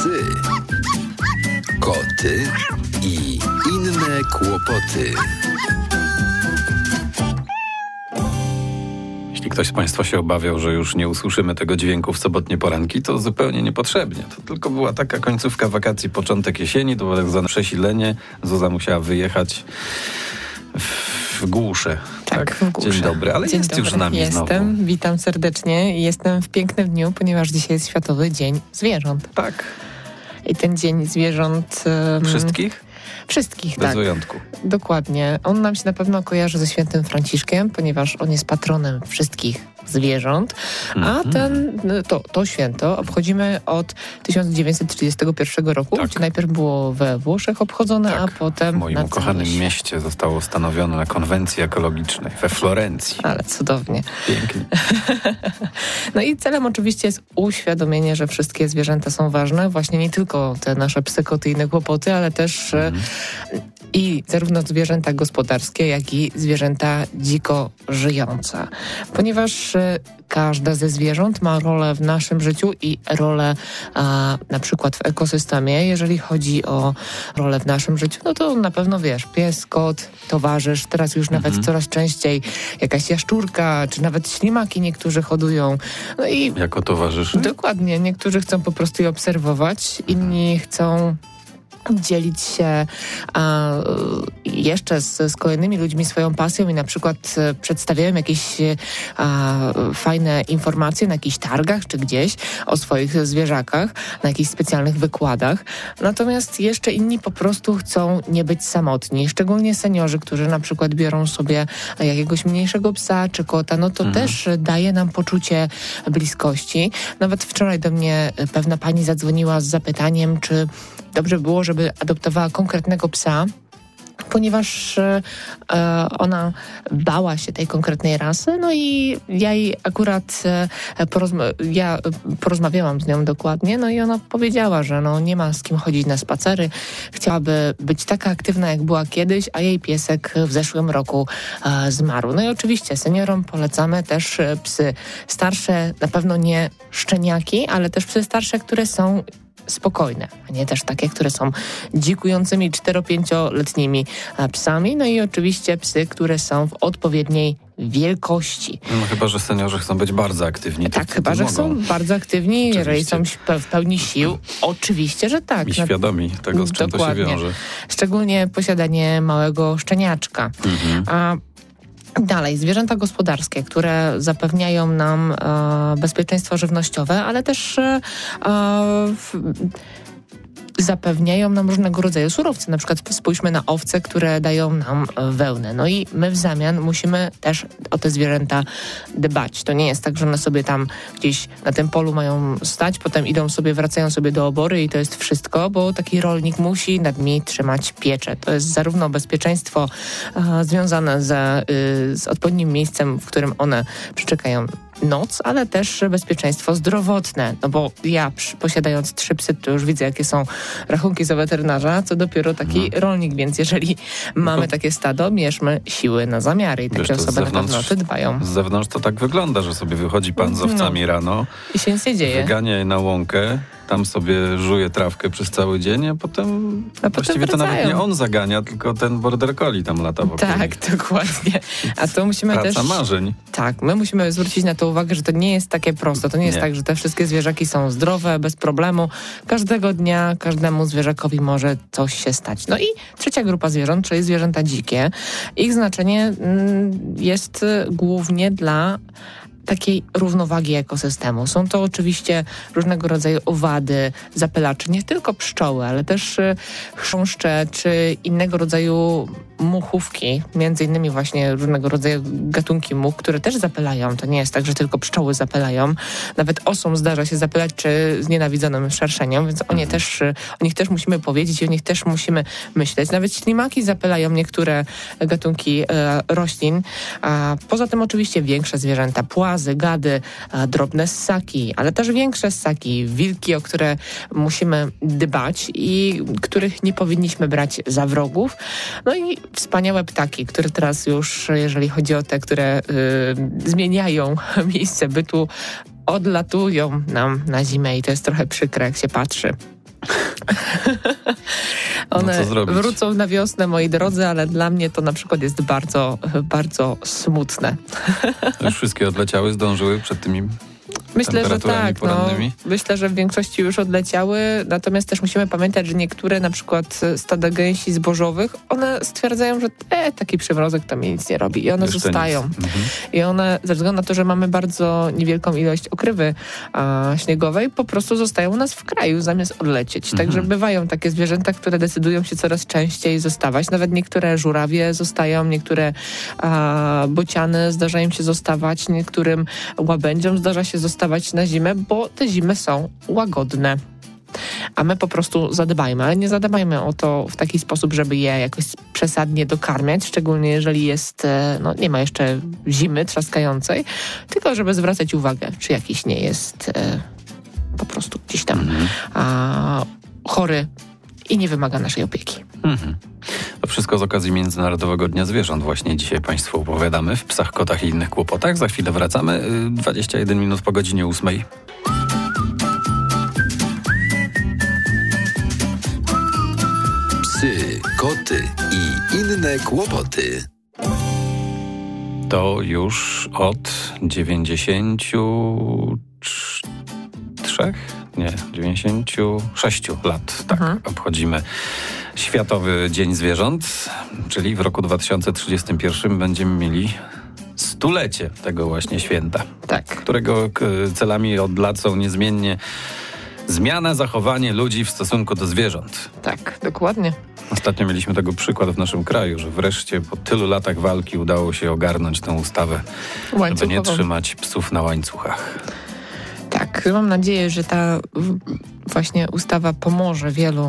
psy, koty i inne kłopoty. Jeśli ktoś z Państwa się obawiał, że już nie usłyszymy tego dźwięku w sobotnie poranki, to zupełnie niepotrzebnie. To tylko była taka końcówka wakacji, początek jesieni, to było tak zwane przesilenie. Zuza musiała wyjechać w głusze. Tak, w głusze. Dzień dobry, ale Dzień jest dobry. już z nami znowu. Jestem, witam serdecznie. Jestem w pięknym dniu, ponieważ dzisiaj jest Światowy Dzień Zwierząt. Tak. I ten Dzień Zwierząt... Wszystkich? Wszystkich, Bez tak. wyjątku. Dokładnie. On nam się na pewno kojarzy ze świętym Franciszkiem, ponieważ on jest patronem wszystkich zwierząt, a to święto obchodzimy od 1931 roku, Tak. gdzie najpierw było we Włoszech obchodzone, Tak. a potem W moim na ukochanym całym świecie. mieście zostało ustanowione na konwencji ekologicznej we Florencji. Ale cudownie. Pięknie. No i celem oczywiście jest uświadomienie, że wszystkie zwierzęta są ważne. Właśnie nie tylko te nasze psy, koty i inne kłopoty, ale też i zarówno zwierzęta gospodarskie, jak i zwierzęta dziko żyjące. Ponieważ każde ze zwierząt ma rolę w naszym życiu i rolę na przykład w ekosystemie. Jeżeli chodzi o rolę w naszym życiu, no to na pewno wiesz, pies, kot, towarzysz, teraz już nawet coraz częściej jakaś jaszczurka, czy nawet ślimaki niektórzy hodują. No i Jako towarzyszy? dokładnie, niektórzy chcą po prostu je obserwować, inni chcą dzielić się jeszcze z kolejnymi ludźmi swoją pasją i na przykład przedstawiają jakieś fajne informacje na jakichś targach czy gdzieś o swoich zwierzakach, na jakichś specjalnych wykładach. Natomiast jeszcze inni po prostu chcą nie być samotni, szczególnie seniorzy, którzy na przykład biorą sobie jakiegoś mniejszego psa czy kota, no to też daje nam poczucie bliskości. Nawet wczoraj do mnie pewna pani zadzwoniła z zapytaniem, czy dobrze było, żeby adoptowała konkretnego psa, ponieważ ona bała się tej konkretnej rasy, no i ja jej akurat porozmawiałam z nią dokładnie, no i ona powiedziała, że no nie ma z kim chodzić na spacery, chciałaby być taka aktywna, jak była kiedyś, a jej piesek w zeszłym roku zmarł. No i oczywiście seniorom polecamy też psy starsze, na pewno nie szczeniaki, ale też psy starsze, które są spokojne, a nie też takie, które są dzikującymi 4-5-letnimi psami. No i oczywiście psy, które są w odpowiedniej wielkości. No chyba, że seniorzy chcą być bardzo aktywni. Tak, chyba, że mogą. są bardzo aktywni, Oczywiście. jeżeli są w pełni sił. Oczywiście, że tak. I świadomi tego, z czym Dokładnie. to się wiąże. Szczególnie posiadanie małego szczeniaczka. A dalej, zwierzęta gospodarskie, które zapewniają nam bezpieczeństwo żywnościowe, ale też zapewniają nam różnego rodzaju surowce. Na przykład spójrzmy na owce, które dają nam wełnę. No i my w zamian musimy też o te zwierzęta dbać. To nie jest tak, że one sobie tam gdzieś na tym polu mają stać, potem wracają sobie do obory i to jest wszystko, bo taki rolnik musi nad nimi trzymać pieczę. To jest zarówno bezpieczeństwo związane z odpowiednim miejscem, w którym one przeczekają noc, ale też bezpieczeństwo zdrowotne. No bo ja posiadając 3 psy, to już widzę, jakie są rachunki za weterynarza, co dopiero taki rolnik, więc jeżeli mamy takie stado, mierzmy siły na zamiary i takie osoby na pewno o to dbają. Z zewnątrz to tak wygląda, że sobie wychodzi pan z owcami rano, i się nic nie dzieje. wygania je na łąkę, tam sobie żuje trawkę przez cały dzień, a potem właściwie to nawet nie on zagania, tylko ten border collie tam lata wokół. Tak, dokładnie. A to musimy Praca też... marzeń. Tak, my musimy zwrócić na to uwagę, że to nie jest takie proste. To nie jest tak, że te wszystkie zwierzaki są zdrowe, bez problemu. Każdego dnia, każdemu zwierzakowi może coś się stać. No i trzecia grupa zwierząt, czyli zwierzęta dzikie. Ich znaczenie jest głównie dla takiej równowagi ekosystemu. Są to oczywiście różnego rodzaju owady, zapylacze, nie tylko pszczoły, ale też chrząszcze czy innego rodzaju muchówki, między innymi właśnie różnego rodzaju gatunki much, które też zapylają. To nie jest tak, że tylko pszczoły zapylają. Nawet osom zdarza się zapylać, czy znienawidzonym szerszeniom, więc o nich też musimy powiedzieć i o nich też musimy myśleć. Nawet ślimaki zapylają niektóre gatunki roślin. A poza tym oczywiście większe zwierzęta, płazy, gady, drobne ssaki, ale też większe ssaki, wilki, o które musimy dbać i których nie powinniśmy brać za wrogów. No i wspaniałe ptaki, które teraz już, jeżeli chodzi o te, które zmieniają miejsce bytu, odlatują nam na zimę i to jest trochę przykre, jak się patrzy. One wrócą na wiosnę, moi drodzy, ale dla mnie to na przykład jest bardzo, bardzo smutne. Już wszystkie odleciały, zdążyły przed tymi Myślę, że tak. porannymi? Myślę, że w większości już odleciały, natomiast też musimy pamiętać, że niektóre na przykład stada gęsi zbożowych, one stwierdzają, że taki przymrozek to mi nic nie robi i one Jeszcze zostają. I one, ze względu na to, że mamy bardzo niewielką ilość okrywy śniegowej, po prostu zostają u nas w kraju zamiast odlecieć. Także bywają takie zwierzęta, które decydują się coraz częściej zostawać. Nawet niektóre żurawie zostają, niektóre bociany zdarzają się zostawać, niektórym łabędziom zdarza się zostawać na zimę, bo te zimy są łagodne. A my po prostu zadbajmy, ale nie zadbajmy o to w taki sposób, żeby je jakoś przesadnie dokarmiać, szczególnie jeżeli jest, nie ma jeszcze zimy trzaskającej, tylko żeby zwracać uwagę, czy jakiś nie jest po prostu gdzieś tam chory i nie wymaga naszej opieki. To wszystko z okazji Międzynarodowego Dnia Zwierząt. Właśnie dzisiaj Państwu opowiadamy w Psach, Kotach i innych kłopotach. Za chwilę wracamy. 21 minut po godzinie 8. Psy, koty i inne kłopoty. To już od 96 lat. Tak, obchodzimy Światowy Dzień Zwierząt, czyli w roku 2031 będziemy mieli stulecie tego właśnie święta. Tak. Którego celami od lat są niezmiennie zmiana zachowania ludzi w stosunku do zwierząt. Tak, dokładnie. Ostatnio mieliśmy tego przykład w naszym kraju, że wreszcie po tylu latach walki udało się ogarnąć tę ustawę, żeby nie trzymać psów na łańcuchach. Tak, mam nadzieję, że ta właśnie ustawa pomoże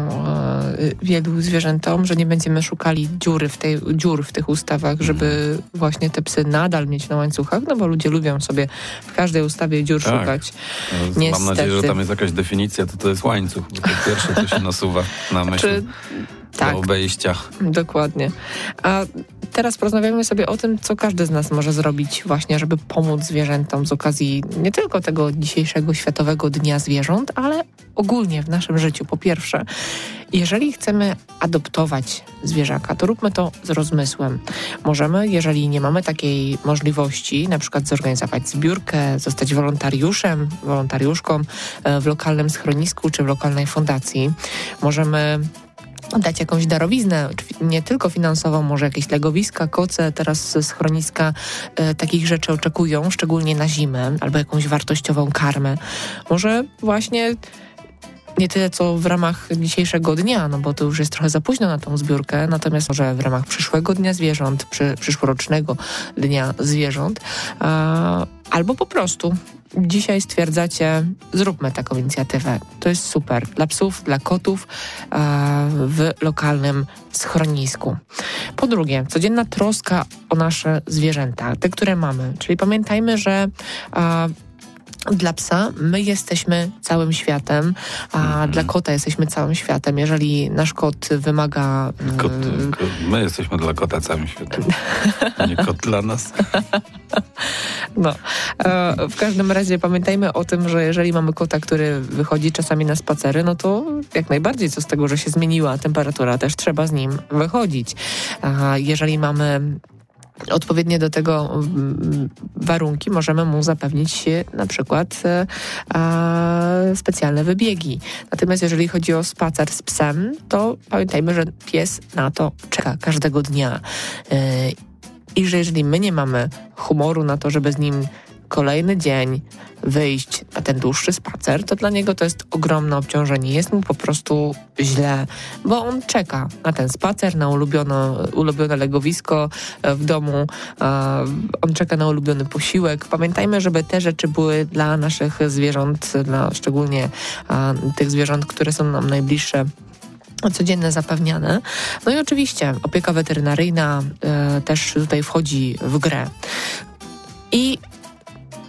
wielu zwierzętom, że nie będziemy szukali dziur w tych ustawach, żeby właśnie te psy nadal mieć na łańcuchach, no bo ludzie lubią sobie w każdej ustawie dziur szukać. Niestety. Mam nadzieję, że tam jest jakaś definicja, to jest łańcuch, bo to pierwsze, co się nasuwa na myśl. Do obejścia. Dokładnie. A teraz porozmawiamy sobie o tym, co każdy z nas może zrobić właśnie, żeby pomóc zwierzętom z okazji nie tylko tego dzisiejszego Światowego Dnia Zwierząt, ale ogólnie w naszym życiu. Po pierwsze, jeżeli chcemy adoptować zwierzaka, to róbmy to z rozmysłem. Możemy, jeżeli nie mamy takiej możliwości, na przykład zorganizować zbiórkę, zostać wolontariuszką w lokalnym schronisku czy w lokalnej fundacji. Możemy dać jakąś darowiznę, nie tylko finansową, może jakieś legowiska, koce, teraz schroniska takich rzeczy oczekują, szczególnie na zimę, albo jakąś wartościową karmę. Może właśnie nie tyle, co w ramach dzisiejszego dnia, no bo to już jest trochę za późno na tą zbiórkę, natomiast może w ramach przyszłego Dnia Zwierząt, przyszłorocznego Dnia Zwierząt, albo po prostu dzisiaj stwierdzacie, zróbmy taką inicjatywę. To jest super. Dla psów, dla kotów w lokalnym schronisku. Po drugie, codzienna troska o nasze zwierzęta, te, które mamy. Czyli pamiętajmy, że dla psa my jesteśmy całym światem, a dla kota jesteśmy całym światem. Jeżeli nasz kot wymaga... My jesteśmy dla kota całym światem, a nie kot dla nas. W każdym razie pamiętajmy o tym, że jeżeli mamy kota, który wychodzi czasami na spacery, no to jak najbardziej co z tego, że się zmieniła temperatura, też trzeba z nim wychodzić. Jeżeli mamy odpowiednie do tego warunki, możemy mu zapewnić na przykład specjalne wybiegi. Natomiast jeżeli chodzi o spacer z psem, to pamiętajmy, że pies na to czeka każdego dnia. I że jeżeli my nie mamy humoru na to, żeby z nim kolejny dzień wyjść na ten dłuższy spacer, to dla niego to jest ogromne obciążenie. Jest mu po prostu źle, bo on czeka na ten spacer, na ulubione legowisko w domu, on czeka na ulubiony posiłek. Pamiętajmy, żeby te rzeczy były dla naszych zwierząt, szczególnie tych zwierząt, które są nam najbliższe, codzienne zapewniane. No i oczywiście opieka weterynaryjna też tutaj wchodzi w grę. I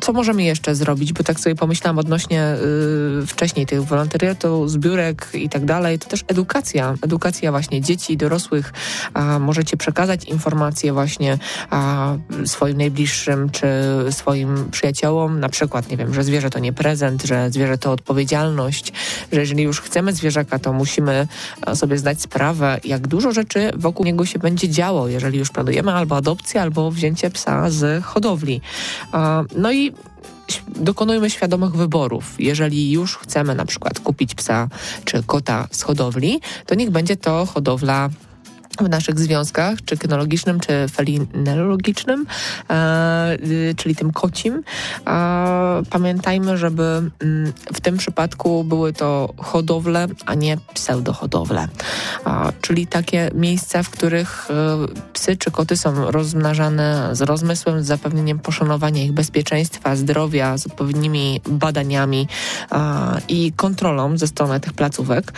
Co możemy jeszcze zrobić? Bo tak sobie pomyślałam odnośnie wcześniej tych wolontariatu, zbiórek i tak dalej. To też edukacja właśnie dzieci, dorosłych. Możecie przekazać informacje właśnie swoim najbliższym czy swoim przyjaciołom. Na przykład, nie wiem, że zwierzę to nie prezent, że zwierzę to odpowiedzialność, że jeżeli już chcemy zwierzaka, to musimy sobie zdać sprawę, jak dużo rzeczy wokół niego się będzie działo, jeżeli już planujemy albo adopcję, albo wzięcie psa z hodowli. No i dokonujmy świadomych wyborów. Jeżeli już chcemy na przykład kupić psa czy kota z hodowli, to niech będzie to hodowla w naszych związkach, czy kynologicznym, czy felinologicznym, czyli tym kocim. Pamiętajmy, żeby w tym przypadku były to hodowle, a nie pseudohodowle. Czyli takie miejsca, w których psy czy koty są rozmnażane z rozmysłem, z zapewnieniem poszanowania ich bezpieczeństwa, zdrowia, z odpowiednimi badaniami i kontrolą ze strony tych placówek.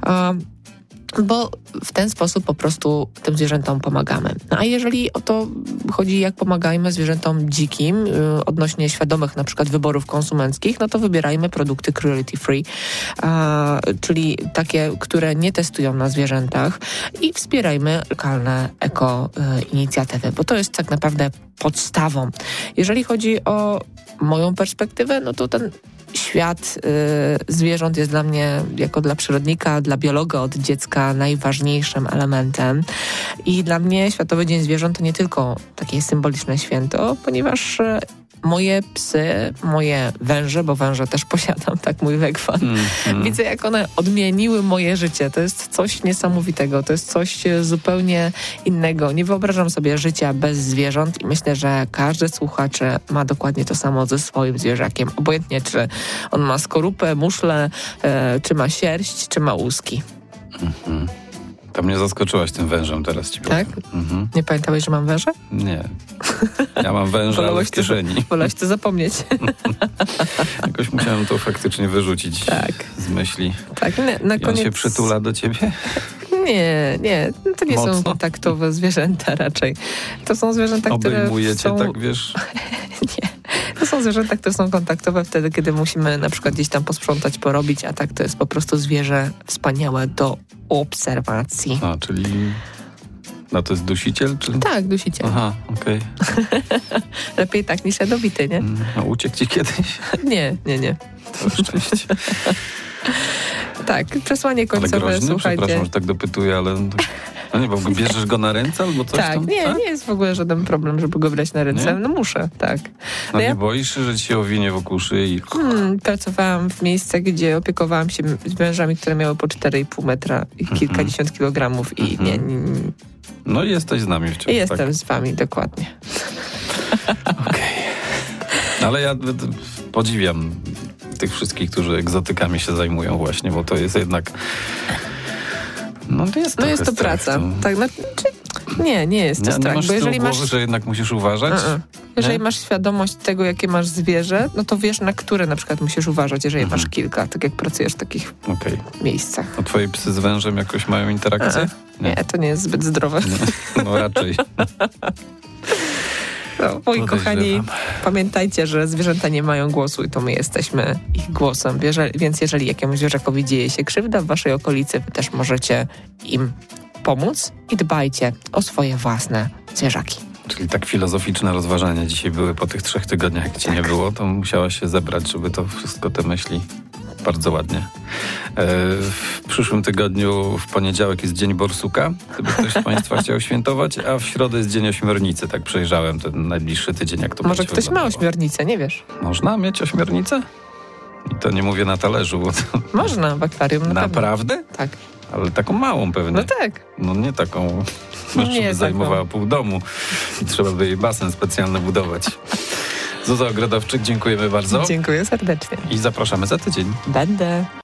Bo w ten sposób po prostu tym zwierzętom pomagamy. No a jeżeli o to chodzi, jak pomagajmy zwierzętom dzikim odnośnie świadomych na przykład wyborów konsumenckich, no to wybierajmy produkty cruelty free, czyli takie, które nie testują na zwierzętach i wspierajmy lokalne eko-inicjatywy, bo to jest tak naprawdę podstawą. Jeżeli chodzi o moją perspektywę, no to ten świat zwierząt jest dla mnie, jako dla przyrodnika, dla biologa od dziecka najważniejszym elementem. I dla mnie Światowy Dzień Zwierząt to nie tylko takie symboliczne święto, ponieważ moje psy, moje węże, bo węże też posiadam, tak mój wegfan, widzę, jak one odmieniły moje życie. To jest coś niesamowitego, to jest coś zupełnie innego. Nie wyobrażam sobie życia bez zwierząt i myślę, że każdy słuchacz ma dokładnie to samo ze swoim zwierzakiem. Obojętnie, czy on ma skorupę, muszlę, czy ma sierść, czy ma łuski. To mnie zaskoczyłaś tym wężem, teraz ci powiem. Tak? Nie pamiętałeś, że mam węża? Nie. Ja mam węża, ale w kieszeni. Wolałeś to zapomnieć. Jakoś musiałem to faktycznie wyrzucić z myśli. Tak, na koniec... on się przytula do ciebie? Nie. To nie są kontaktowe zwierzęta raczej. To są zwierzęta, które obejmuje cię, są... tak wiesz? Nie. To są zwierzęta, które są kontaktowe wtedy, kiedy musimy na przykład gdzieś tam posprzątać, porobić, a tak to jest po prostu zwierzę wspaniałe do obserwacji. Czyli... No to jest dusiciel? Czy... Tak, dusiciel. Aha, okej. Lepiej tak niż jadowity, nie? A uciekł ci kiedyś? Nie. To szczęście. Tak, przesłanie końcowe, ale groźny? słuchajcie. Przepraszam, że tak dopytuję, ale... No nie, bo bierzesz go na ręce albo coś tak, tam? Nie jest w ogóle żaden problem, żeby go brać na ręce. Nie? No muszę, tak. No nie boisz się, że ci się owinie wokół szyi? Pracowałam w miejscach, gdzie opiekowałam się wężami, które miały po 4,5 metra i kilkadziesiąt kilogramów i nie. No i jesteś z nami wciąż. Jestem z wami, dokładnie. Okej. Ale ja podziwiam tych wszystkich, którzy egzotykami się zajmują właśnie, bo to jest jednak... jest to praca. Tak, nie jest to strach. Nie masz bo jeżeli głowy, że jednak musisz uważać? Jeżeli masz świadomość tego, jakie masz zwierzę, no to wiesz, na które na przykład musisz uważać, jeżeli masz kilka, tak jak pracujesz w takich miejscach. A twoje psy z wężem jakoś mają interakcję? Nie, to nie jest zbyt zdrowe. No raczej. No, moi kochani, pamiętajcie, że zwierzęta nie mają głosu i to my jesteśmy ich głosem. Więc jeżeli jakiemuś zwierzakowi dzieje się krzywda w waszej okolicy, wy też możecie im pomóc i dbajcie o swoje własne zwierzaki. Czyli tak filozoficzne rozważania dzisiaj były po tych 3 tygodniach, jak cię nie było, to musiałaś się zebrać, żeby to wszystko, te myśli bardzo ładnie. W przyszłym tygodniu w poniedziałek jest Dzień Borsuka, gdyby ktoś z państwa chciał świętować, a w środę jest Dzień Ośmiornicy. Tak przejrzałem ten najbliższy tydzień, jak to może ktoś wyglądało. Ma ośmiornicę, nie wiesz? Można mieć ośmiornicę? I to nie mówię na talerzu. Bo to... Można, w akwarium. Naprawdę? Tak. Ale taką małą pewnie. No tak. No nie taką, żeby zajmowała pół domu i trzeba by jej basen specjalny budować. Zuza Ogrodowczyk, dziękujemy bardzo. Dziękuję serdecznie. I zapraszamy za tydzień. Będę.